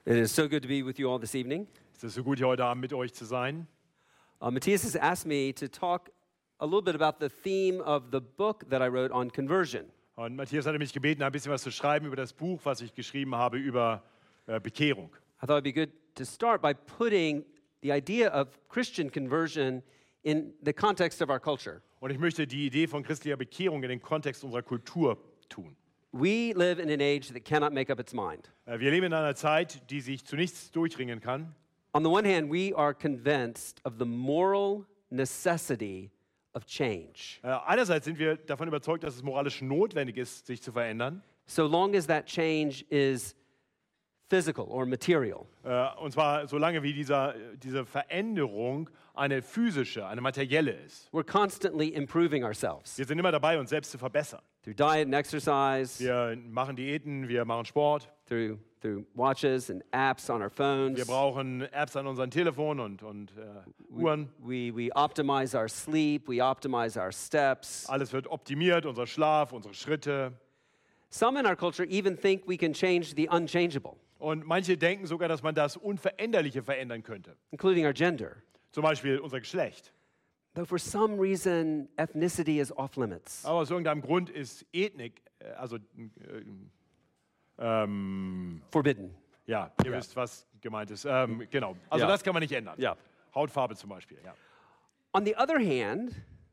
It is so good to be with you all this evening. Es ist so gut, hier heute Abend mit euch zu sein. Matthias has asked me to talk a little bit about the theme of the book that I wrote on conversion. Und Matthias hatte mich gebeten, ein bisschen was zu schreiben über das Buch, was ich geschrieben habe über Bekehrung. I thought it'd be good to start by putting the idea of Christian conversion in the context of our culture. Und ich möchte die Idee von christlicher Bekehrung in den Kontext unserer Kultur tun. We live in an age that cannot make up its mind. Wir leben in einer Zeit, die sich zu nichts durchringen kann. On the one hand, we are convinced of the moral necessity of change. Einerseits sind wir davon überzeugt, dass es moralisch notwendig ist, sich zu verändern. So long as that change is physical or material. Und zwar solange wie diese Veränderung eine physische, eine materielle ist. We're constantly improving ourselves Wir sind immer dabei, uns selbst zu verbessern. through diet and exercise, Wir machen Diäten, wir machen Sport. through watches and apps on our phones. Wir brauchen Apps an unseren Telefonen und Uhren. We optimize our sleep, we optimize our steps. Alles wird optimiert, unser Schlaf, unsere Schritte. Some in our culture even think we can change the unchangeable, Und manche denken sogar, dass man das Unveränderliche verändern könnte. including our gender. Zum Beispiel unser Geschlecht. Though for some reason, ethnicity is off limits. Aber aus irgendeinem Grund ist Ethnik, Forbidden. ja, ihr wisst, was gemeint ist. Genau, also Ja. das kann man nicht ändern. Ja. Hautfarbe zum Beispiel, ja. On the other hand,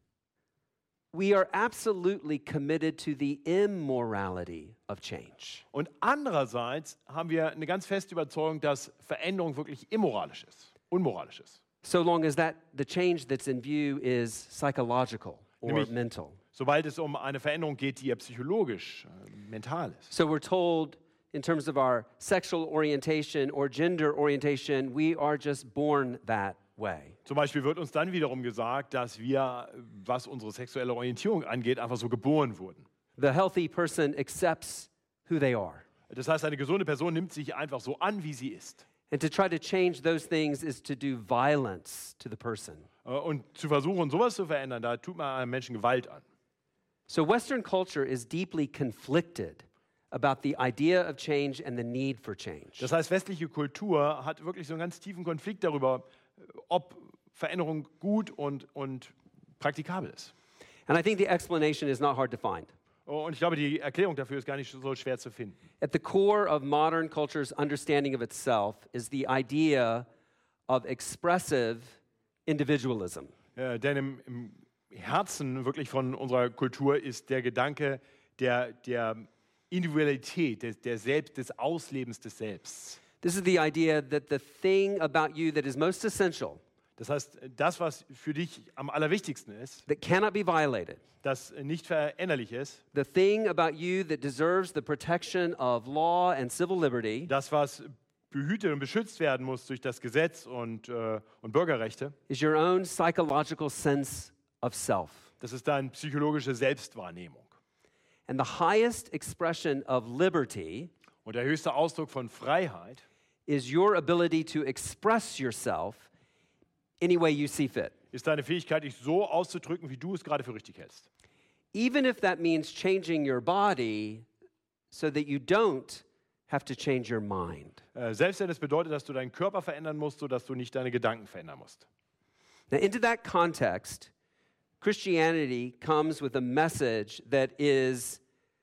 we are absolutely committed to the immorality of change. Und andererseits haben wir eine ganz feste Überzeugung, dass Veränderung wirklich immoralisch ist, unmoralisch ist. So long as the change that's in view is psychological or Nämlich- mental. Sobald es um eine Veränderung geht, die ja psychologisch, mental ist. So we're told in terms of our sexual orientation or gender orientation, we are just born that way. Zum Beispiel wird uns dann wiederum gesagt, dass wir, was unsere sexuelle Orientierung angeht, einfach so geboren wurden. The healthy person accepts who they are. Das heißt, eine gesunde Person nimmt sich einfach so an, wie sie ist. And to try to change those things is to do violence to the person. Und zu versuchen, sowas zu verändern, da tut man einem Menschen Gewalt an. So Western culture is deeply conflicted about the idea of change and the need for change. Das heißt, westliche Kultur hat wirklich so einen ganz tiefen Konflikt darüber, ob Veränderung gut und praktikabel ist. And I think the explanation is not hard to find. Und ich glaube, die Erklärung dafür ist gar nicht so schwer zu finden. At the core of modern culture's understanding of itself is the idea of expressive individualism. Denn im Herzen wirklich von unserer Kultur ist der Gedanke der Individualität, des Auslebens des Selbst. This is the idea that the thing about you that is most essential, Das heißt, das, was für dich am allerwichtigsten ist, that cannot be violated, das nicht veränderlich ist, the thing about you that deserves the protection of law and civil liberty, das, was behütet und beschützt werden muss durch das Gesetz und Bürgerrechte, is your own psychological sense of self. das ist deine psychologische Selbstwahrnehmung. And the highest expression of liberty Und der höchste Ausdruck von Freiheit is your ability to express yourself any way you see fit. ist deine Fähigkeit, dich so auszudrücken, wie du es gerade für richtig hältst. Even if that means changing your body so that you don't have to change your mind. Selbst wenn es bedeutet, dass du deinen Körper verändern musst, sodass du nicht deine Gedanken verändern musst. Now, into that context, Christianity comes with a message that is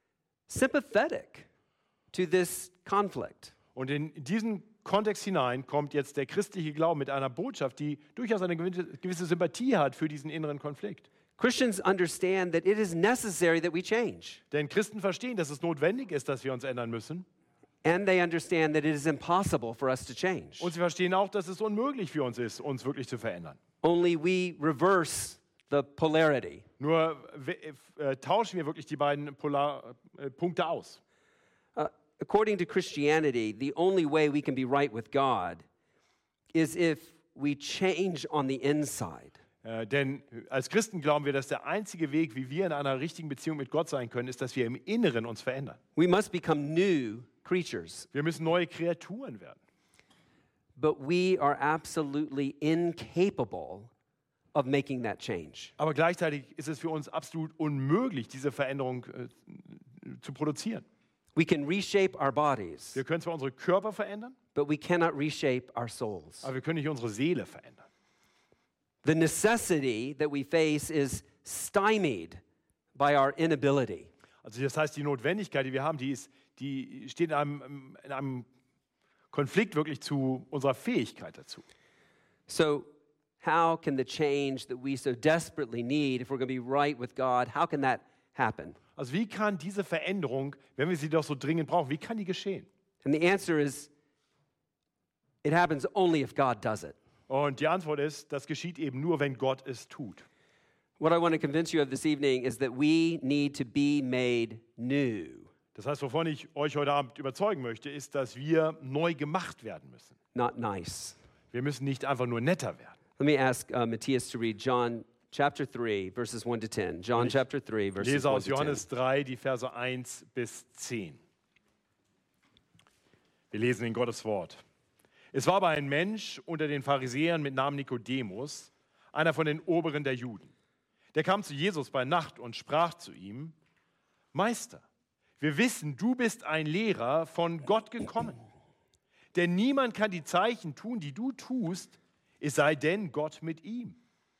sympathetic to this conflict. Und in diesen Kontext hinein kommt jetzt der christliche Glaube mit einer Botschaft, die durchaus eine gewisse Sympathie hat für diesen inneren Konflikt. Christians understand that it is necessary that we change. Denn Christen verstehen, dass es notwendig ist, dass wir uns ändern müssen. And they understand that it is impossible for us to change. Und sie verstehen auch, dass es unmöglich für uns ist, uns wirklich zu verändern. Only we reverse the polarity. Nur tauschen wir wirklich die beiden Punkte aus. According to Christianity, the only way we can be right with God is if we change on the inside. Denn als Christen glauben wir, dass der einzige Weg, wie wir in einer richtigen Beziehung mit Gott sein können, ist, dass wir im Inneren uns verändern. We must become new creatures. Wir müssen neue Kreaturen werden. But we are absolutely incapable of making that change. Aber gleichzeitig ist es für uns absolut unmöglich, diese Veränderung zu produzieren. We can reshape our bodies, Wir können zwar unsere Körper verändern, but we cannot reshape our souls. aber wir können nicht unsere Seele verändern. The necessity that we face is stymied by our inability. Also das heißt, die Notwendigkeit, die wir haben, die steht in einem Konflikt wirklich zu unserer Fähigkeit dazu. So, how can the change that we so desperately need, if we're going to be right with God, how can that happen? Also wie kann diese Veränderung, wenn wir sie doch so dringend brauchen, wie kann die geschehen? And the answer is, it happens only if God does it. Und die Antwort ist, das geschieht eben nur, wenn Gott es tut. What I want to convince you of this evening is that we need to be made new. Das heißt, wovon ich euch heute Abend überzeugen möchte, ist, dass wir neu gemacht werden müssen. Not nice. Wir müssen nicht einfach nur netter werden. Let me ask Matthias to read John chapter 3, verses 1 to 10. John chapter 3, Ich verses lese 1 aus to 10. Johannes 3, die Verse 1 bis 10. Wir lesen in Gottes Wort. Es war aber ein Mensch unter den Pharisäern mit Namen Nikodemus, einer von den Oberen der Juden. Der kam zu Jesus bei Nacht und sprach zu ihm: Meister, wir wissen, du bist ein Lehrer von Gott gekommen. Denn niemand kann die Zeichen tun, die du tust, es sei denn Gott mit ihm.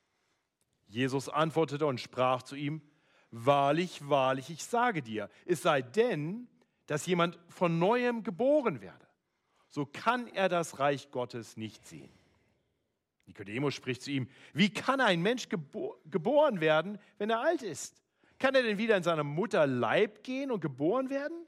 Jesus antwortete und sprach zu ihm: Wahrlich, wahrlich, ich sage dir, es sei denn, dass jemand von Neuem geboren werde, so kann er das Reich Gottes nicht sehen. Nikodemus spricht zu ihm: Wie kann ein Mensch geboren werden, wenn er alt ist? Kann er denn wieder in seiner Mutter Leib gehen und geboren werden?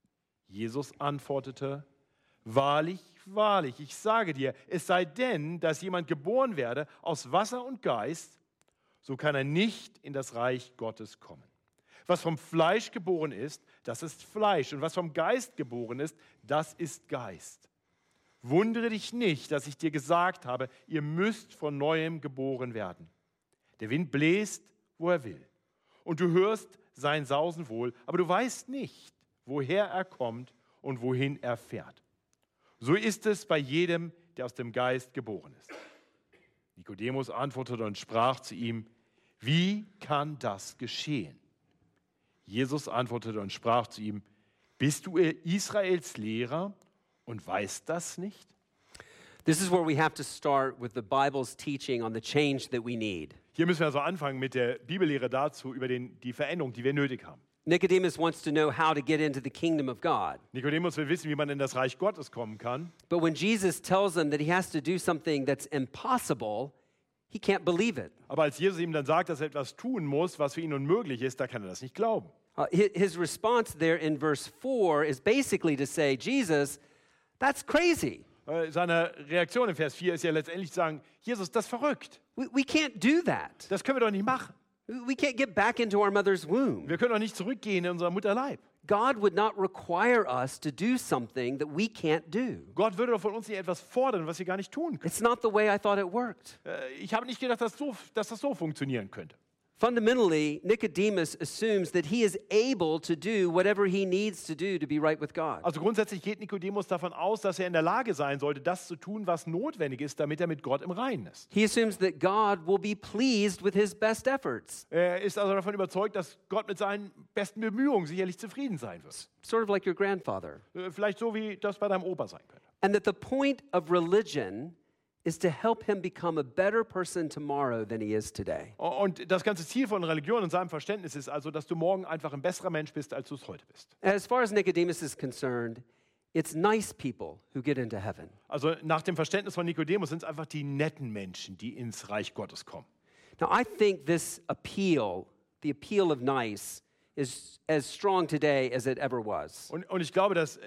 Jesus antwortete: Wahrlich, wahrlich, ich sage dir, es sei denn, dass jemand geboren werde aus Wasser und Geist, so kann er nicht in das Reich Gottes kommen. Was vom Fleisch geboren ist, das ist Fleisch. Und was vom Geist geboren ist, das ist Geist. Wundere dich nicht, dass ich dir gesagt habe, ihr müsst von Neuem geboren werden. Der Wind bläst, wo er will. Und du hörst sein Sausen wohl, aber du weißt nicht, woher er kommt und wohin er fährt. So ist es bei jedem, der aus dem Geist geboren ist. Nikodemus antwortete und sprach zu ihm: Wie kann das geschehen? Jesus antwortete und sprach zu ihm: Bist du Israels Lehrer und weißt das nicht? This is where we have to start with the Bible's teaching on the change that we need. Hier müssen wir also anfangen mit der Bibellehre dazu über die Veränderung, die wir nötig haben. Nicodemus wants to know how to get into the kingdom of God. Nikodemus will wissen, wie man in das Reich Gottes kommen kann. But when Jesus tells him that he has to do something that's impossible, he can't believe it. Aber als Jesus ihm dann sagt, dass er etwas tun muss, was für ihn unmöglich ist, da kann er das nicht glauben. His response there in verse 4 is basically to say, Jesus, that's crazy. Seine Reaktion in Vers 4 ist ja letztendlich zu sagen: Jesus, das ist verrückt. We can't do that. Das können wir doch nicht machen. We can't get back into our mother's womb. Wir können doch nicht zurückgehen in unser Mutterleib. God would not require us to do something that we can't do. Gott würde doch von uns nicht etwas fordern, was wir gar nicht tun können. It's not the way I thought it worked. Ich habe nicht gedacht, dass das so funktionieren könnte. Fundamentally, Nicodemus assumes that he is able to do whatever he needs to do to be right with God. Also grundsätzlich geht Nikodemus davon aus, dass er in der Lage sein sollte, das zu tun, was notwendig ist, damit er mit Gott im Reinen ist. He assumes that God will be pleased with his best efforts. Er ist also davon überzeugt, dass Gott mit seinen besten Bemühungen sicherlich zufrieden sein wird. Sort of like your grandfather. Vielleicht so, wie das bei deinem Opa sein könnte. And that the point of religion is to help him become a better person tomorrow than he is today. Und das ganze Ziel von Religion und seinem Verständnis ist also, dass du morgen einfach ein besserer Mensch bist, als du es heute bist. As far as Nicodemus is concerned, it's nice people who get into heaven. Also nach dem Verständnis von Nikodemus sind es einfach die netten Menschen, die ins Reich Gottes kommen. Now, I think this appeal, the appeal of nice, is as strong today as it ever was. Und ich glaube, dass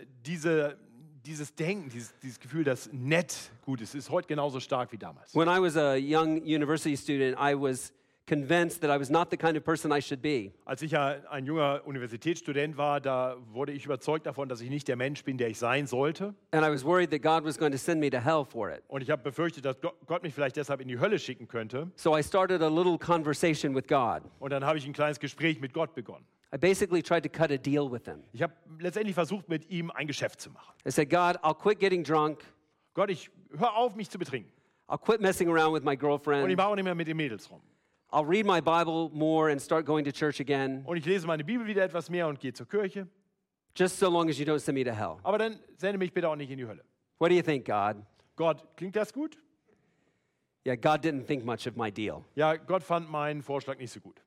dieses Denken, dieses Gefühl, dass nett gut ist heute genauso stark wie damals. When I was a young university student, I was convinced that I was not the kind of person I should be. Als ich ja ein junger Universitätsstudent war, da wurde ich überzeugt davon, dass ich nicht der Mensch bin, der ich sein sollte. And I was worried that God was going to send me to hell for it. Und ich habe befürchtet, dass Gott mich vielleicht deshalb in die Hölle schicken könnte. So I started a little conversation with God. Und dann habe ich ein kleines Gespräch mit Gott begonnen. I basically tried to cut a deal with him. Ich habe letztendlich versucht, mit ihm ein Geschäft zu machen. I said, God, I'll quit getting drunk. Gott, ich hör auf, mich zu betrinken. I'll quit messing around with my Und ich girlfriend. mache auch nicht mehr mit den Mädels rum. I'll read my Bible more and start going to church again. Und ich lese meine Bibel wieder etwas mehr und gehe zur Kirche. just so long as you don't send me to hell. Aber dann sende mich bitte auch nicht in die Hölle. What do you think, God? Gott, klingt das gut? Yeah, God didn't think much of my deal. Ja, Gott fand meinen Vorschlag nicht so gut.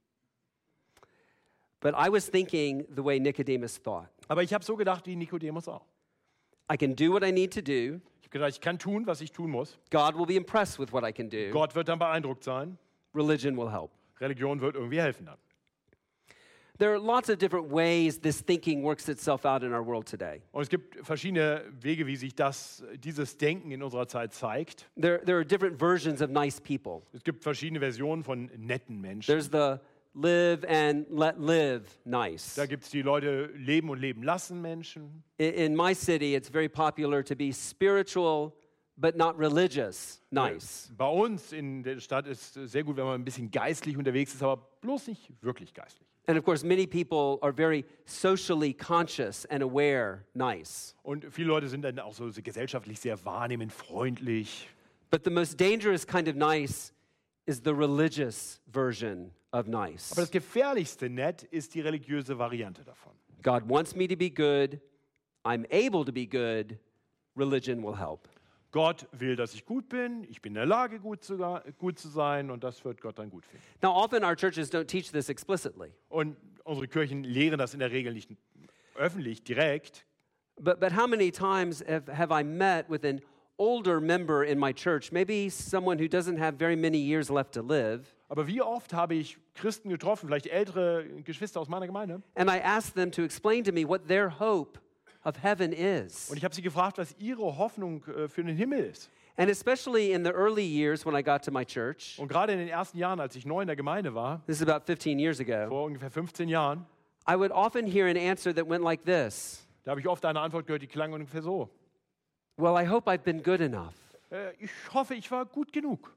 But I was thinking the way Nicodemus thought. Aber ich habe so gedacht wie Nikodemus auch. I can do what I need to do. Ich habe gedacht, ich kann tun, was ich tun muss. God will be impressed with what I can do. Gott wird dann beeindruckt sein. Religion will help. Religion wird irgendwie helfen dann. There are lots of different ways this thinking works itself out in our world today. Und es gibt verschiedene Wege, wie sich dieses Denken in unserer Zeit zeigt. There are different versions of nice people. Es gibt verschiedene Versionen von netten Menschen. There's the live and let live nice. Da gibt es die Leute leben und leben lassen Menschen. In my city, it's very popular to be spiritual but not religious nice. Bei uns in der Stadt ist es sehr gut, wenn man ein bisschen geistlich unterwegs ist, aber bloß nicht wirklich geistlich. And of course, many people are very socially conscious and aware nice. Und viele Leute sind dann auch so gesellschaftlich sehr wahrnehmend, freundlich. But the most dangerous kind of nice is the religious version of nice. Aber das gefährlichste Nett ist die religiöse Variante davon. God wants me to be good. I'm able to be good. Religion will help. Gott will, dass ich gut bin in der Lage, gut zu sein und das wird Gott dann gut finden. Now, often our churches don't teach this explicitly. Und unsere Kirchen lehren das in der Regel nicht öffentlich, direkt. But how many times have I met with an older member in my church, maybe someone who doesn't have very many years left to live, Aber wie oft habe ich Christen getroffen, vielleicht ältere Geschwister aus meiner Gemeinde, and I asked them to explain to me what their hope of heaven is. und ich habe sie gefragt, was ihre Hoffnung für den Himmel ist. And especially in the early years when I got to my church, Und gerade in den ersten Jahren, als ich neu in der Gemeinde war, this is about 15 years ago, vor ungefähr 15 Jahren, I would often hear an answer that went like this: da habe ich oft eine Antwort gehört, die klang ungefähr so. well, I hope I've been good enough. Ich hoffe, ich war gut genug.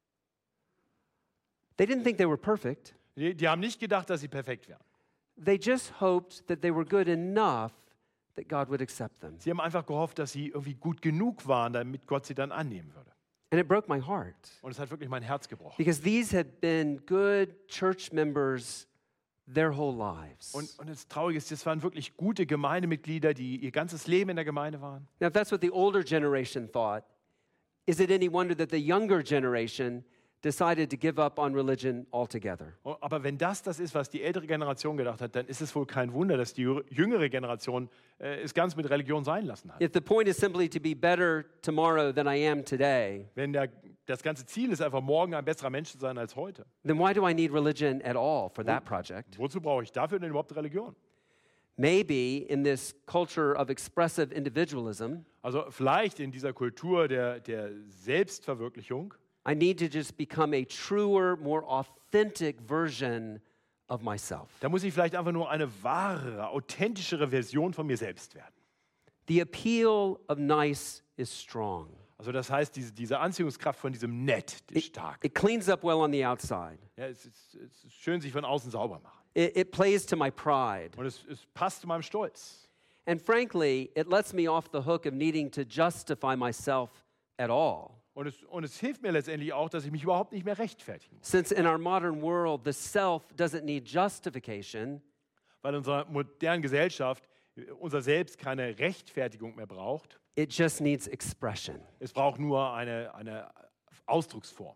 They didn't think they were perfect. Die haben nicht gedacht, dass sie perfekt wären. They just hoped that they were good enough that God would accept them. Sie haben einfach gehofft, dass sie irgendwie gut genug waren, damit Gott sie dann annehmen würde. And it broke my heart Und es hat wirklich mein Herz gebrochen. because these had been good church members their whole lives. Und das Traurige ist, das waren wirklich gute Gemeindemitglieder, die ihr ganzes Leben in der Gemeinde waren. Now, if that's what the older generation thought, is it any wonder that the younger generation decided to give up on religion altogether? Aber wenn das ist, was die ältere Generation gedacht hat, dann ist es wohl kein Wunder, dass die jüngere Generation es ganz mit Religion sein lassen hat. If the point is simply to be better tomorrow than I am today, Wenn das ganze Ziel ist, einfach morgen ein besserer Mensch zu sein als heute, then why do I need religion at all for that project? wozu brauche ich dafür denn überhaupt Religion? Maybe in this culture of expressive individualism, Also vielleicht in dieser Kultur der Selbstverwirklichung, I need to just become a truer, more authentic version of myself. da muss ich vielleicht einfach nur eine wahrere, authentischere Version von mir selbst werden. The appeal of nice is strong. Also das heißt, diese Anziehungskraft von diesem Nett, die ist stark. It cleans up well on the outside. Ja, es ist schön, sich von außen sauber machen. It plays to my pride. Und es passt zu meinem Stolz. And frankly, it lets me off the hook of needing to justify myself at all. Und es hilft mir letztendlich auch, dass ich mich überhaupt nicht mehr rechtfertigen muss. Since in our modern world, the self doesn't need justification, Weil in unserer modernen Gesellschaft unser Selbst keine Rechtfertigung mehr braucht. it just needs expression. Es braucht nur eine Ausdrucksform.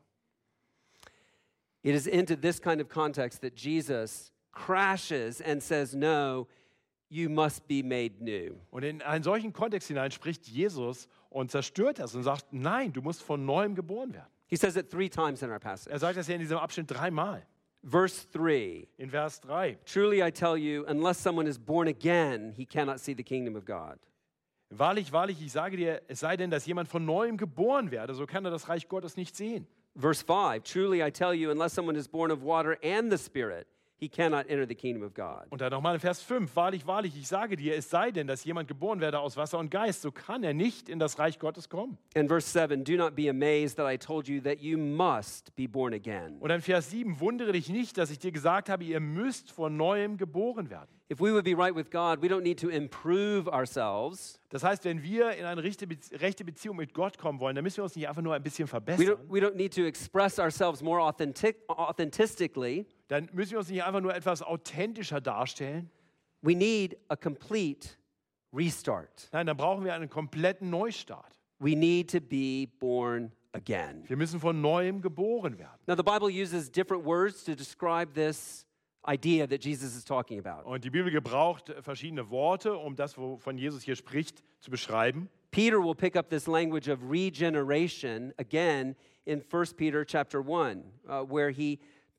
It is into this kind of context that Jesus crashes and says, no, you must be made new. Und in einen solchen Kontext hinein spricht Jesus und zerstört das und sagt, nein, du musst von Neuem geboren werden. He says it 3 times in our passage. Er sagt das ja in diesem Abschnitt 3-mal. Verse 3, In Vers 3. truly I tell you, unless someone is born again, he cannot see the kingdom of God. Wahrlich, wahrlich, ich sage dir, es sei denn, dass jemand von Neuem geboren werde, so kann er das Reich Gottes nicht sehen. Verse 5, truly I tell you, unless someone is born of water and the Spirit, he cannot enter the kingdom of God. Und dann nochmal in Vers 5, wahrlich, wahrlich, ich sage dir, es sei denn, dass jemand geboren werde aus Wasser und Geist, so kann er nicht in das Reich Gottes kommen. And verse 7, do not be amazed that I told you that you must be born again. Und dann Vers 7, wundere dich nicht, dass ich dir gesagt habe, ihr müsst von Neuem geboren werden. If we would be right with God, we don't need to improve ourselves. Das heißt, wenn wir in eine rechte Beziehung mit Gott kommen wollen, dann müssen wir uns nicht einfach nur ein bisschen verbessern. We don't need to express ourselves more authentically. Dann müssen wir uns nicht einfach nur etwas authentischer darstellen. We need a complete restart. Nein, dann brauchen wir einen kompletten Neustart. We need to be born again. Wir müssen von Neuem geboren werden. Now, the Bible uses different words to describe this idea that Jesus is talking about. Und die Bibel gebraucht verschiedene Worte, um das, wovon Jesus hier spricht, zu beschreiben. Peter will pick up this language of regeneration again in 1 Peter chapter 1, where he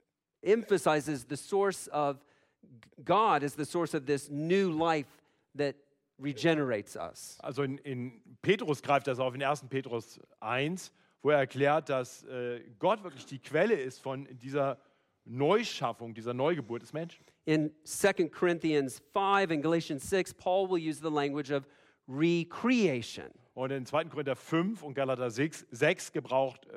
emphasizes the source of God as the source of this new life that regenerates us. Also in Petrus greift das auf in 1. Petrus 1, wo er erklärt, dass Gott wirklich die Quelle ist von dieser Neuschaffung, dieser Neugeburt des Menschen. In 2 Corinthians 5 and Galatians 6, Paul will use the language of recreation. Und in 2. Korinther 5 und Galater 6 gebraucht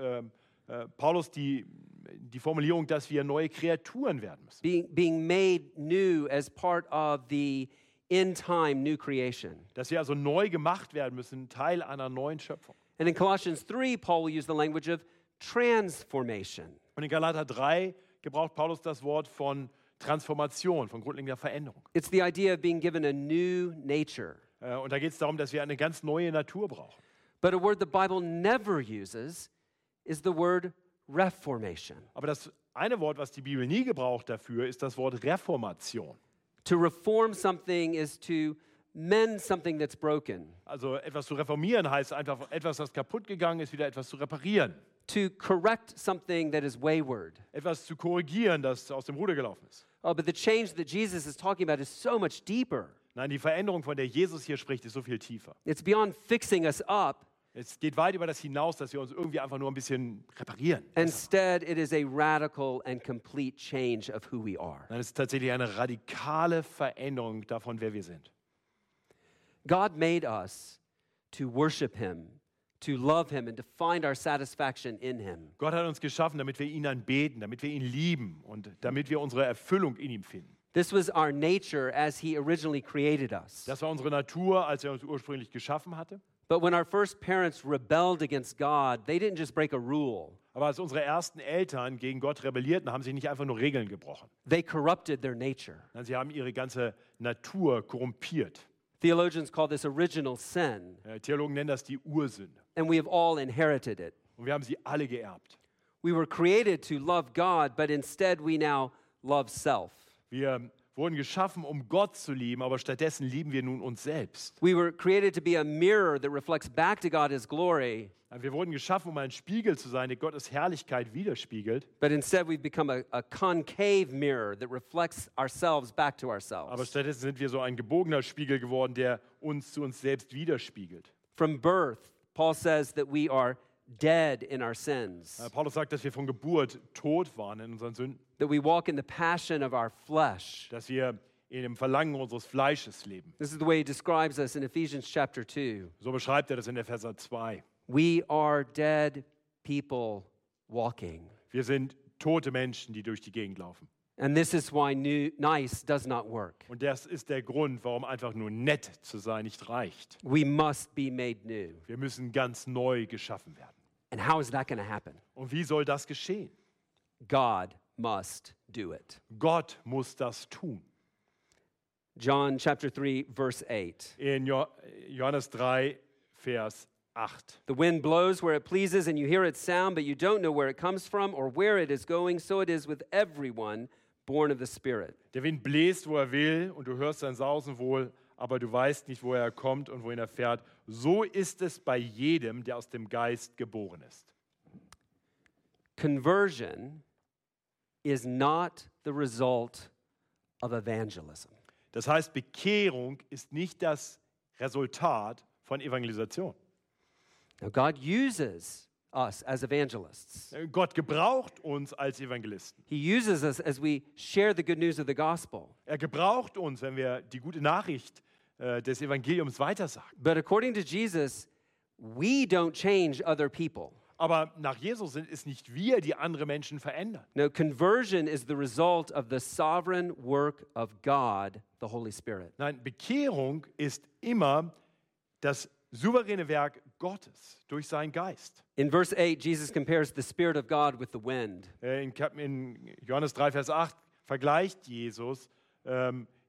Paulus die Formulierung, dass wir neue Kreaturen werden müssen. Being made new as part of the end-time new creation. Dass wir also neu gemacht werden müssen, Teil einer neuen Schöpfung. And in Colossians 3, Paul will use the language of transformation. Und in Galater 3 gebraucht Paulus das Wort von Transformation, von grundlegender Veränderung. It's the idea of being given a new nature. Und da geht es darum, dass wir eine ganz neue Natur brauchen. But a word the Bible never uses is the word reformation. Aber das eine Wort, was die Bibel nie gebraucht dafür, ist das Wort Reformation. To reform something is to mend something that's broken. Also etwas zu reformieren heißt einfach etwas, das kaputt gegangen ist, wieder etwas zu reparieren. To correct something that is wayward. Etwas zu korrigieren, das aus dem Ruder gelaufen ist. Oh, but the change that Jesus is talking about is so much deeper. Nein, die Veränderung, von der Jesus hier spricht, ist so viel tiefer. It's beyond fixing us up. Es geht weit über das hinaus, dass wir uns irgendwie einfach nur ein bisschen reparieren. Instead, it is a radical and complete change of who we are. Nein, es ist tatsächlich eine radikale Veränderung davon, wer wir sind. God made us to worship Him, to love Him, and to find our satisfaction in Him. Gott hat uns geschaffen, damit wir ihn anbeten, damit wir ihn lieben und damit wir unsere Erfüllung in ihm finden. This was our nature as He originally created us. Das war unsere Natur, als er uns ursprünglich geschaffen hatte. But when our first parents rebelled against God, they didn't just break a rule. Aber als unsere ersten Eltern gegen Gott rebellierten, haben sie nicht einfach nur Regeln gebrochen. They corrupted their nature. Nein, sie haben ihre ganze Natur korrumpiert. Theologians call this original sin, Theologen nennen das die Ursünde. and we have all inherited it. Und wir haben sie alle geerbt. We were created to love God, but instead we now love self. Wir wurden geschaffen, um Gott zu lieben, aber stattdessen lieben wir nun uns selbst. We were created to be a mirror that reflects back to God His glory, Wir wurden geschaffen, um ein Spiegel zu sein, der Gottes Herrlichkeit widerspiegelt. but instead we've become a concave mirror that reflects ourselves back to Aber ourselves. stattdessen sind wir so ein gebogener Spiegel geworden, der uns zu uns selbst widerspiegelt. From birth, Paul says that we are dead in our sins, Paulus sagt, dass wir von Geburt tot waren in unseren Sünden, that we walk in the passion of our flesh. dass wir in dem Verlangen unseres Fleisches leben. This is the way he describes us in Ephesians chapter 2. So beschreibt er das in Epheser 2. We are dead people walking. Wir sind tote Menschen, die durch die Gegend laufen. And this is why nice does not work. Und das ist der Grund, warum einfach nur nett zu sein nicht reicht. We must be made new. Wir müssen ganz neu geschaffen werden. And how is that going to happen? Und wie soll das geschehen? God must do it. Gott muss das tun. John chapter 3 verse 8. In Johannes 3, Vers 8. The wind blows where it pleases and you hear its sound, but you don't know where it comes from or where it is going. So it is with everyone born of the Spirit. Der Wind bläst, wo er will, und du hörst sein Sausen wohl, aber du weißt nicht, woher er kommt und wohin er fährt. So ist es bei jedem, der aus dem Geist geboren ist. Conversion is not the result of evangelism. Das heißt, Bekehrung ist nicht das Resultat von Evangelisation. Now, God uses us as evangelists. Gott gebraucht uns als Evangelisten. He uses us as we share the good news of the gospel. Er gebraucht uns, wenn wir die gute Nachricht des Evangeliums weitersagen. But according to Jesus, we don't change other people. Aber nach Jesus sind es nicht wir, die andere Menschen verändern. No, conversion is the result of the sovereign work of God, the Holy Spirit. Nein, Bekehrung ist immer das souveräne Werk Gottes durch seinen Geist. In verse 8, Jesus compares the Spirit of God with the wind. In Johannes 3, Vers 8 vergleicht Jesus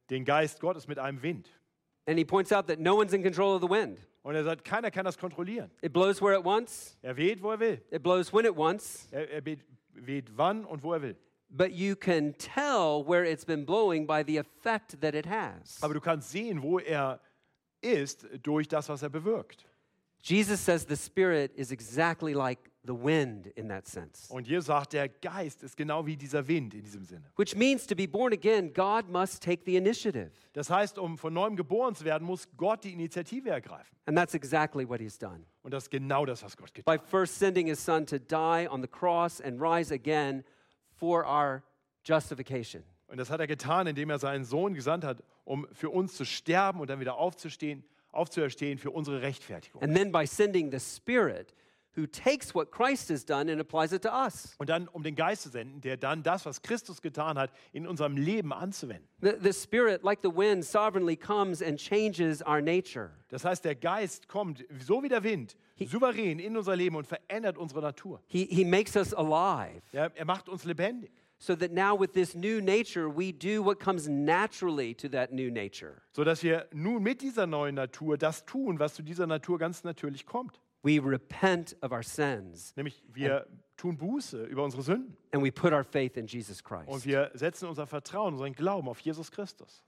den Geist Gottes mit einem Wind. And he points out that no one's in control of the wind. Und er sagt, keiner kann das kontrollieren. It blows where it wants. Er weht, wo er will. It blows when it wants. Er weht wann und wo er will. But you can tell where it's been blowing by the effect that it has. Aber du kannst sehen, wo er ist, durch das, was er bewirkt. Jesus says the Spirit is exactly like the wind in that sense. Und hier sagt der Geist ist genau wie dieser Wind in diesem Sinne. Which means to be born again, God must take the initiative. Das heißt, um von neuem geboren zu werden, muss Gott die Initiative ergreifen. And that's exactly what he's done. Und das ist genau das, was Gott getan By first sending his son to die on the cross and rise again for our justification. Und das hat er getan, indem er seinen Sohn gesandt hat, um für uns zu sterben und dann wieder aufzuerstehen für unsere Rechtfertigung. And then by sending the Spirit who takes what Christ has done and applies it to us. Und dann, um den Geist zu senden, der dann das, was Christus getan hat, in unserem Leben anzuwenden. The Spirit, like the wind, sovereignly comes and changes our nature. Das heißt, der Geist kommt, so wie der Wind, souverän in unser Leben und verändert unsere Natur. He makes us alive. Ja, er macht uns lebendig. So that now with this new nature, we do what comes naturally to that new nature. So dass wir nun mit dieser neuen Natur das tun, was zu dieser Natur ganz natürlich kommt. We repent of our sins Nämlich wir tun Buße über unsere Sünden and we put our faith in Jesus und Christ. wir setzen unser Vertrauen, unseren Glauben auf Jesus Christus.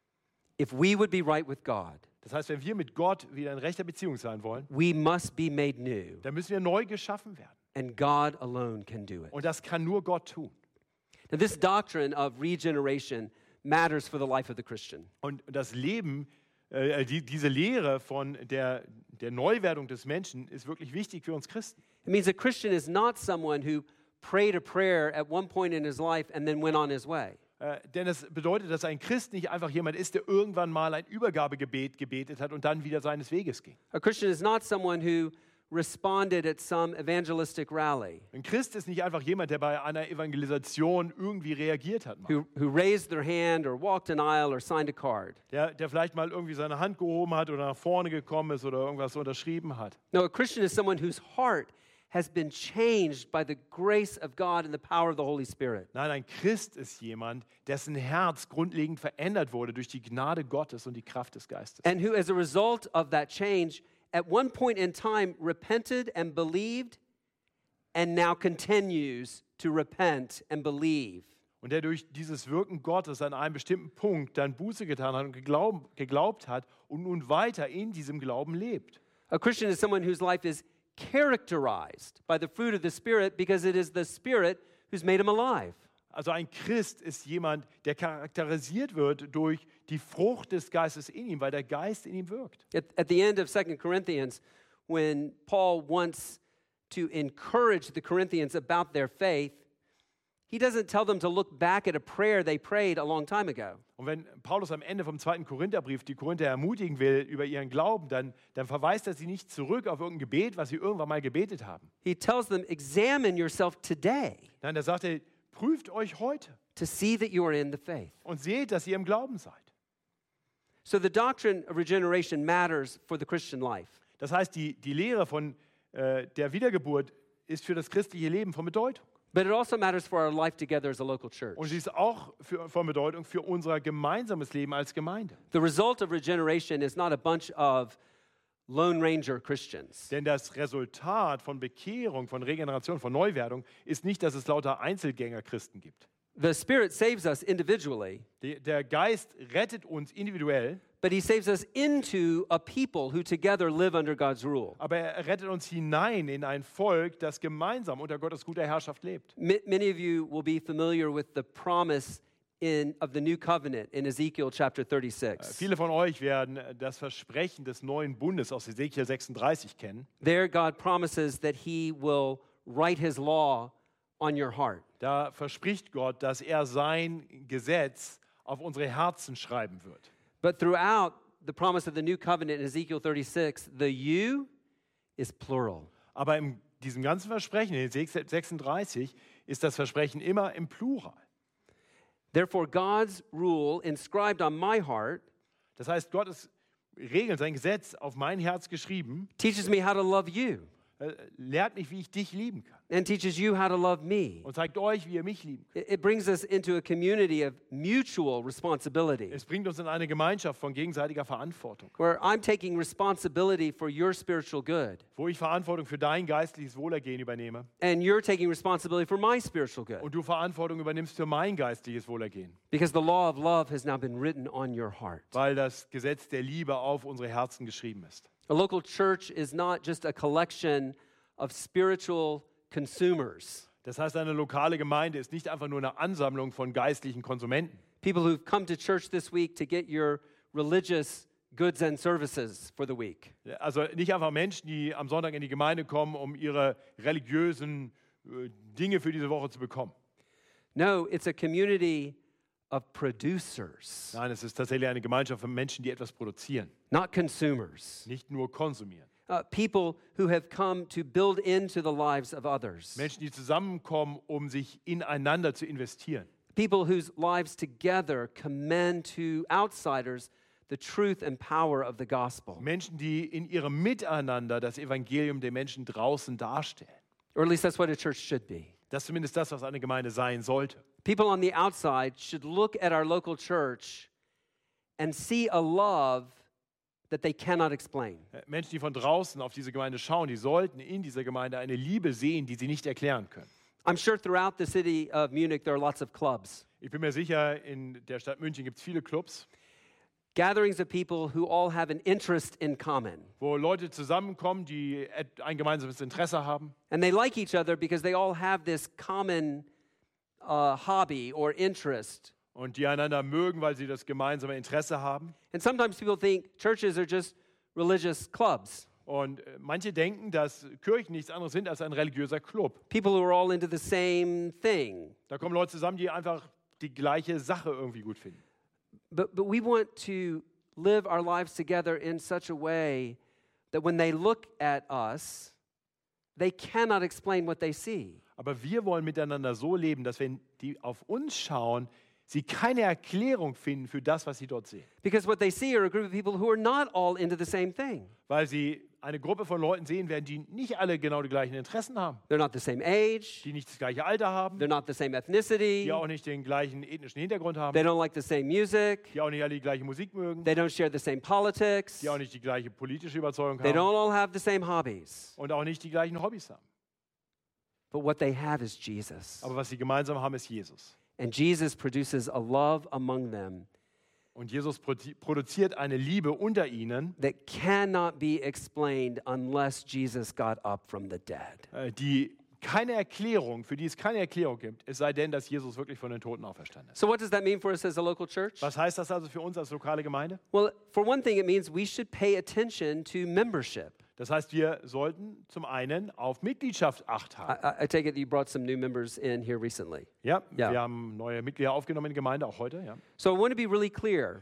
If we would be right with God, Das heißt, wenn wir mit Gott wieder in rechter Beziehung sein wollen, we must be made new, dann müssen wir neu geschaffen werden. and God alone can do it. Und das kann nur Gott tun. Now, this doctrine of regeneration matters for the life of the Christian. Und das Leben, diese Lehre von der Neuwerdung des Menschen ist wirklich wichtig für uns Christen. It means a Christian is not someone who prayed a prayer at one point in his life and then went on his way. Denn es bedeutet, dass ein Christ nicht einfach jemand ist, der irgendwann mal ein Übergabegebet gebetet hat und dann wieder seines Weges ging. A Christian is not someone who responded at some evangelistic rally, Ein Christ ist nicht einfach jemand, der bei einer Evangelisation irgendwie reagiert hat. Mal. who raised their hand or walked an aisle or signed a card. Der vielleicht mal irgendwie seine Hand gehoben hat oder nach vorne gekommen ist oder irgendwas unterschrieben hat. No, a Christian is someone whose heart has been changed by the grace of God and the power of the Holy Spirit. Nein, ein Christ ist jemand, dessen Herz grundlegend verändert wurde durch die Gnade Gottes und die Kraft des Geistes. And who, as a result of that change, at one point in time repented and believed, and now continues to repent and believe. Und der durch dieses Wirken Gottes an einem bestimmten Punkt dann Buße getan hat und geglaubt hat und nun weiter in diesem Glauben lebt. A Christian is someone whose life is characterized by the fruit of the Spirit because it is the Spirit who's made him alive. Also ein Christ ist jemand, der charakterisiert wird durch die Frucht des Geistes in ihm, weil der Geist in ihm wirkt. At the end of 2 Corinthians, when Paul wants to encourage the Corinthians about their faith, he doesn't tell them to look back at a prayer they prayed a long time ago. Und wenn Paulus am Ende vom 2. Korintherbrief die Korinther ermutigen will über ihren Glauben, dann verweist er sie nicht zurück auf irgendein Gebet, was sie irgendwann mal gebetet haben. He tells them, examine yourself today Nein, da sagt er, prüft euch heute to see that you are in the faith. und seht, dass ihr im Glauben seid. So the doctrine of regeneration matters for the Christian life. Das heißt, die Lehre von der Wiedergeburt ist für das christliche Leben von Bedeutung. But it also matters for our life together as a local church. Und sie ist auch von Bedeutung für unser gemeinsames Leben als Gemeinde. The result of regeneration is not a bunch of Lone Ranger Christians. Denn das Resultat von Bekehrung, von Regeneration, von Neuwerdung ist nicht, dass es lauter Einzelgänger-Christen gibt. The Spirit saves us individually, Der Geist rettet uns individuell, but He saves us into a people who together live under God's rule. aber er rettet uns hinein in ein Volk, das gemeinsam unter Gottes guter Herrschaft lebt. Many of you will be familiar with the promise of the new covenant in Ezekiel chapter 36. Viele von euch werden das Versprechen des neuen Bundes aus Ezekiel 36 kennen. There, God promises that He will write His law on your heart. Da verspricht Gott, dass er sein Gesetz auf unsere Herzen schreiben wird. But throughout the promise of the new covenant in Ezekiel 36, the you is plural. Aber in diesem ganzen Versprechen, in Ezekiel 36, ist das Versprechen immer im Plural. Therefore, God's rule inscribed on my heart Das heißt, Gottes Regeln, sein Gesetz auf mein Herz geschrieben, teaches me how to love you. lehrt mich, wie ich dich lieben kann. and teaches you how to love me. Und zeigt euch, wie ihr mich lieben könnt. It brings us into a community of mutual responsibility, Es bringt uns in eine Gemeinschaft von gegenseitiger Verantwortung, where I'm taking responsibility for your spiritual good, wo ich Verantwortung für dein geistliches Wohlergehen übernehme and you're taking responsibility for my spiritual good, und du Verantwortung übernimmst für mein geistliches Wohlergehen, because the law of love has now been written on your heart. weil das Gesetz der Liebe auf unsere Herzen geschrieben ist. A local church is not just a collection of spiritual consumers, Das heißt, eine lokale Gemeinde ist nicht einfach nur eine Ansammlung von geistlichen Konsumenten. people who've come to church this week to get your religious goods and services for the week. Also nicht einfach Menschen, die am Sonntag in die Gemeinde kommen, um ihre religiösen Dinge für diese Woche zu bekommen. No, it's a community of producers, Nein, es ist tatsächlich eine Gemeinschaft von Menschen, die etwas produzieren, not consumers. nicht nur konsumieren. People who have come to build into the lives of others. Menschen, die zusammenkommen, um sich ineinander zu investieren. People whose lives together commend to outsiders the truth and power of the gospel. Menschen, die in ihrem Miteinander das Evangelium der Menschen draußen darstellen. Or at least that's what a church should be. Das ist zumindest das, was eine Gemeinde sein sollte. People on the outside should look at our local church and see a love that they cannot explain. Menschen, die von draußen auf diese Gemeinde schauen, die sollten in dieser Gemeinde eine Liebe sehen, die sie nicht erklären können. I'm sure throughout the city of Munich there are lots of clubs, Ich bin mir sicher, in der Stadt München gibt es viele Clubs, gatherings of people who all have an interest in common. wo Leute zusammenkommen, die ein gemeinsames Interesse haben. And they like each other because they all have this common hobby or interest. Und die einander mögen, weil sie das gemeinsame Interesse haben. And sometimes people think churches are just religious clubs, Und manche denken, dass Kirchen nichts anderes sind als ein religiöser Club. people who are all into the same thing. Da kommen Leute zusammen, die einfach die gleiche Sache irgendwie gut finden. But we want to live our lives together in such a way that when they look at us, they cannot explain what they see. Aber wir wollen miteinander so leben, dass wenn die auf uns schauen, sie keine Erklärung finden für das, was sie dort sehen. Because what they see are a group of people who are not all into the same thing. Weil sie eine Gruppe von Leuten sehen werden, die nicht alle genau die gleichen Interessen haben, They're not the same age, die nicht das gleiche Alter haben, they're not the same ethnicity, die auch nicht den gleichen ethnischen Hintergrund haben, they don't like the same music, die auch nicht alle die gleiche Musik mögen, they don't share the same politics, die auch nicht die gleiche politische Überzeugung they haben don't all have the same hobbies. und auch nicht die gleichen Hobbys haben. But what they have is Jesus. Aber was sie gemeinsam haben, ist Jesus. And Jesus produces a love among them Und Jesus produziert eine Liebe unter ihnen, that cannot be explained unless Jesus got up from the dead. die keine Erklärung, für die es keine Erklärung gibt, es sei denn, dass Jesus wirklich von den Toten auferstanden ist. So what does that mean for us as a local church? Was heißt das also für uns als lokale Gemeinde? Well, for one thing, it means we should pay attention to membership. Das heißt, wir sollten zum einen auf Mitgliedschaft Acht haben. I take it you brought some new members in here recently. Ja, Ja. wir haben neue Mitglieder aufgenommen in der Gemeinde, auch heute. Ja. So I want to be really clear.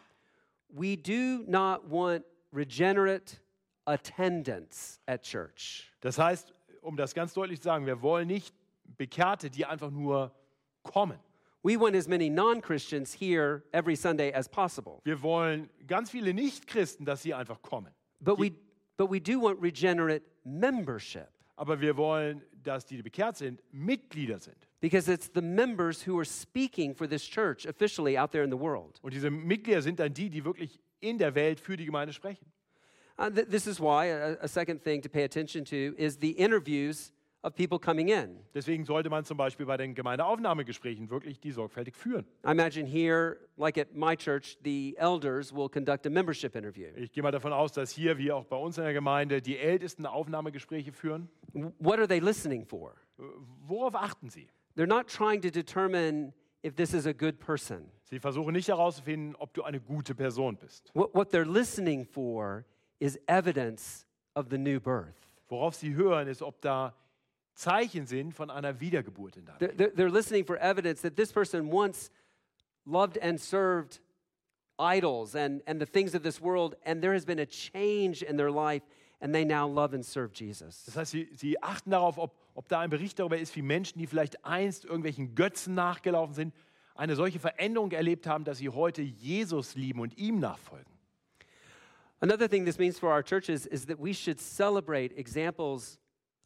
We do not want regenerate attendance at church. Das heißt, um das ganz deutlich zu sagen, wir wollen nicht Bekehrte, die einfach nur kommen. We want as many non-Christians here every Sunday as possible. Wir wollen ganz viele Nichtchristen, dass sie einfach kommen. But we do want regenerate membership, Aber wir wollen, dass die, die bekehrt sind, Mitglieder sind. because it's the members who are speaking for this church officially out there in the world. Und diese Mitglieder sind dann die, die wirklich in der Welt für die Gemeinde sprechen. This is why a second thing to pay attention to is the interviews of people coming in. Deswegen sollte man zum Beispiel bei den Gemeindeaufnahmegesprächen wirklich die sorgfältig führen. I imagine here, like at my church, the elders will conduct a membership interview. Ich gehe mal davon aus, dass hier, wie auch bei uns in der Gemeinde, die Ältesten Aufnahmegespräche führen. What are they listening for? Worauf achten sie? They're not trying to determine if this is a good person. Sie versuchen nicht herauszufinden, ob du eine gute Person bist. What they're listening for is evidence of the new birth. Worauf sie hören, ist, ob da Zeichen sind von einer Wiedergeburt in deinem Leben. They're listening for evidence that this person once loved and served idols and the things of this world, and there has been a change in their life, and they now love and serve Jesus. Das heißt, sie achten darauf, ob da ein Bericht darüber ist, wie Menschen, die vielleicht einst irgendwelchen Götzen nachgelaufen sind, eine solche Veränderung erlebt haben, dass sie heute Jesus lieben und ihm nachfolgen. Another thing this means for our churches is that we should celebrate examples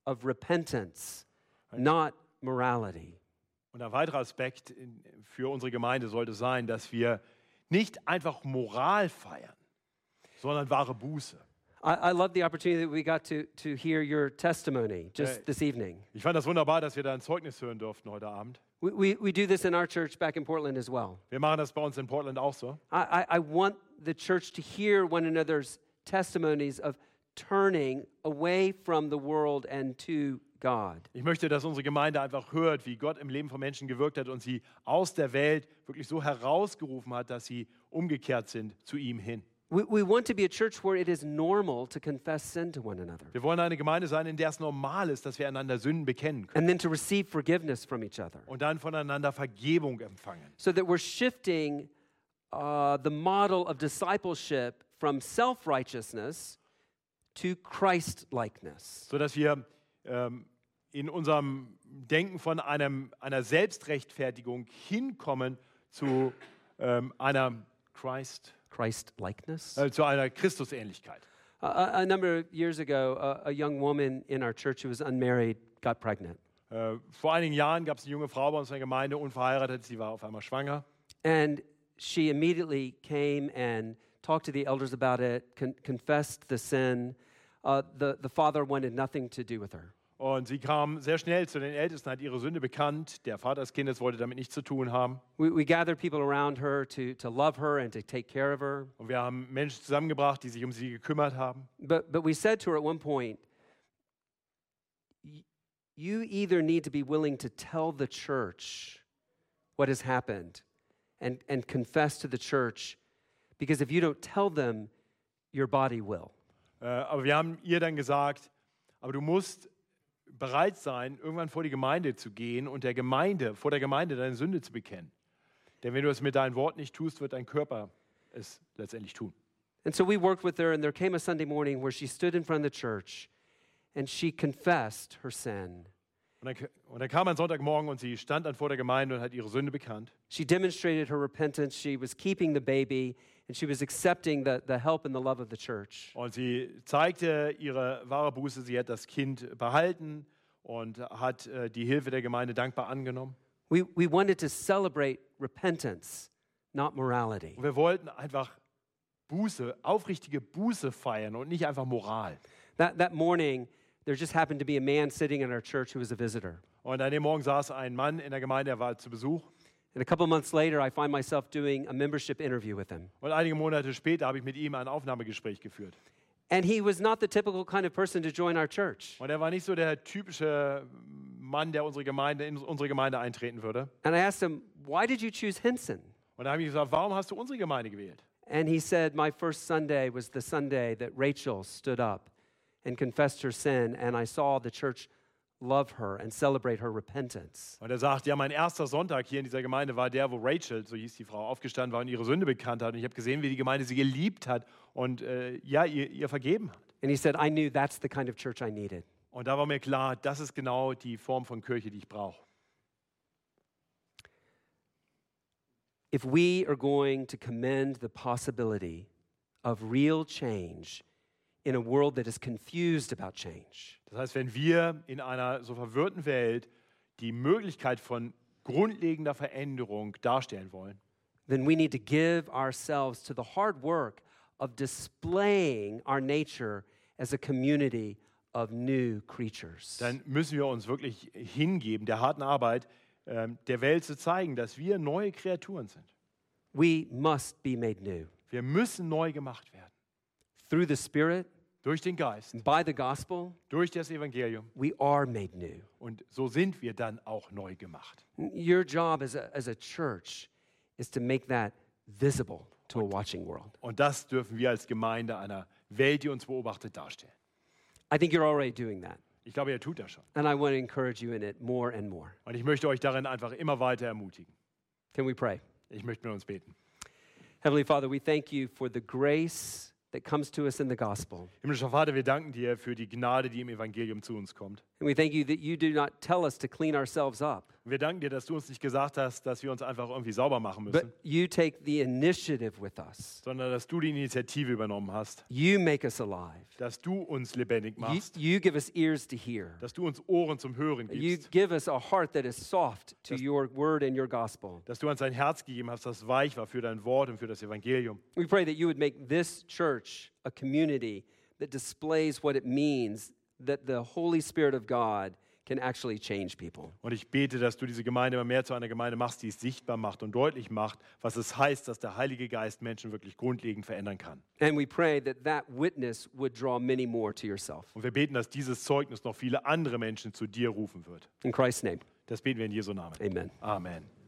of repentance, not morality. Und ein weiterer Aspekt für unsere Gemeinde sollte sein, dass wir nicht einfach Moral feiern, sondern wahre Buße. I love the opportunity that we got to hear your testimony just this evening. Ich fand das wunderbar, dass wir da ein Zeugnis hören durften heute Abend. We do this in our church back in Portland as well. Wir machen das bei uns in Portland auch so. I want the church to hear one another's testimonies of turning away from the world and to God. Ich möchte, dass unsere Gemeinde einfach hört, wie Gott im Leben von Menschen gewirkt hat und sie aus der Welt wirklich so herausgerufen hat, dass sie umgekehrt sind zu ihm hin. We want to be a church where it is normal to confess sin to one another Wir wollen eine Gemeinde sein, in der es normal ist, dass wir einander Sünden bekennen können and then to receive forgiveness from each other, und dann voneinander Vergebung empfangen. so that we're shifting the model of discipleship from self-righteousness to Christ-likeness. Sodass wir in unserem Denken von einer Selbstrechtfertigung hinkommen zu einer Christ-likeness? zu einer Christusähnlichkeit. A number of years ago, a young woman in our church who was unmarried got pregnant. Vor einigen Jahren gab es eine junge Frau bei uns in der Gemeinde, unverheiratet, sie war auf einmal schwanger. And she immediately came and talked to the elders about it, confessed the sin. The father wanted nothing to do with her. Und sie kam sehr schnell zu den Ältesten, hat ihre Sünde bekannt. Der Vater des Kindes wollte damit nichts zu tun haben. We gathered people around her to love her and to take care of her. Und wir haben Menschen zusammengebracht, die sich um sie gekümmert haben. But we said to her at one point, you either need to be willing to tell the church what has happened and confess to the church, because if you don't tell them, your body will. Aber wir haben ihr dann gesagt, aber du musst bereit sein, irgendwann vor die Gemeinde zu gehen und vor der Gemeinde deine Sünde zu bekennen. Denn wenn du es mit deinem Wort nicht tust, wird dein Körper es letztendlich tun. And so we worked with her, and there came a Sunday morning where she stood in front of the church and she confessed her sin. Und dann kam ein Sonntagmorgen und sie stand dann vor der Gemeinde und hat ihre Sünde bekannt. She demonstrated her repentance. She was keeping the baby, and she was accepting the help and the love of the church. Und sie zeigte ihre wahre Buße. Sie hat das Kind behalten und hat die Hilfe der Gemeinde dankbar angenommen. We wanted to celebrate repentance, not morality. Und wir wollten einfach Buße, aufrichtige Buße feiern und nicht einfach Moral. That morning, there just happened to be a man sitting in our church who was a visitor. Und an dem Morgen saß ein Mann in der Gemeinde, er war zu Besuch. And a couple months later, I find myself doing a membership interview with him. Und einige Monate später habe ich mit ihm ein Aufnahmegespräch geführt. And he was not the typical kind of person to join our church. Und er war nicht so der typische Mann, der in unsere Gemeinde eintreten würde. And I asked him, why did you choose Hinson? Und da habe ich gesagt, warum hast du unsere Gemeinde gewählt? And he said, my first Sunday was the Sunday that Rachel stood up and confessed her sin, and I saw the church love her and celebrate her repentance. Und er sagt, ja, mein erster Sonntag hier in dieser Gemeinde war der, wo Rachel, so hieß die Frau, aufgestanden war und ihre Sünde bekannt hat. Und ich habe gesehen, wie die Gemeinde sie geliebt hat und ihr vergeben hat. And he said, I knew that's the kind of church I needed. Und da war mir klar, das ist genau die Form von Kirche, die ich brauche. If we are going to commend the possibility of real change in a world that is confused about change, Das heißt, wenn wir in einer so verwirrten Welt die Möglichkeit von grundlegender Veränderung darstellen wollen, then we need to give ourselves to the hard work of displaying our nature as a community of new creatures. dann müssen wir uns wirklich hingeben, der harten Arbeit, der Welt zu zeigen, dass wir neue Kreaturen sind. We must be made new Wir müssen neu gemacht werden. through the Spirit, Durch den Geist, by the gospel. durch das Evangelium. We are made new. Und so sind wir dann auch neu gemacht. Your job as a church is to make that visible to a watching world. Und das dürfen wir als Gemeinde einer Welt, die uns beobachtet, darstellen. I think you're already doing that. Ich glaube, ihr tut das schon. And I want to encourage you in it more and more. Und ich möchte euch darin einfach immer weiter ermutigen. Can we pray? Ich möchte mit uns beten. Heavenly Father, we thank you for the grace that comes to us in the gospel. Himmlischer Vater, wir danken dir für die Gnade, die im Evangelium zu uns kommt. And we thank you that you do not tell us to clean ourselves up, Und wir danken dir, dass du uns nicht gesagt hast, dass wir uns einfach irgendwie sauber machen müssen, but you take the initiative with us. sondern dass du die Initiative übernommen hast, You make us alive. dass du uns lebendig machst, You give us ears to hear. dass du uns Ohren zum Hören You gibst, give us a heart that is soft to your word and your gospel. dass du uns ein Herz gegeben hast, das weich war für dein Wort und für das Evangelium. We pray that you would make this church a community that displays what it means that the Holy Spirit of God can actually change people. Und ich bete, dass du diese Gemeinde immer mehr zu einer Gemeinde machst, die es sichtbar macht und deutlich macht, was es heißt, dass der Heilige Geist Menschen wirklich grundlegend verändern kann. And we pray that that witness would draw many more to yourself. Und wir beten, dass dieses Zeugnis noch viele andere Menschen zu dir rufen wird. In Christ's name, Das beten wir in Jesu Namen. amen. Amen.